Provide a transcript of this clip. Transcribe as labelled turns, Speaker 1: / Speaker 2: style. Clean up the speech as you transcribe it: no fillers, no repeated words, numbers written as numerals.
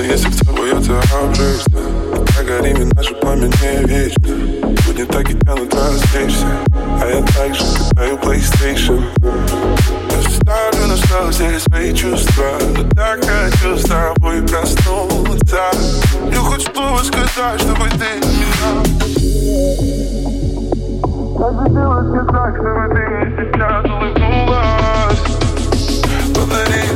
Speaker 1: если к тобой я тороплюсь, да. Прогори наши пламени вечно. Будни так и тянут развлечься, а я также катаю PlayStation. Я ставлю на стол здесь свои чувства, но так хочу с тобой проснуться. Я хочу слово сказать, чтобы ты меня. Так хотелось сказать, чтобы ты мне сейчас улыбнулась. Подари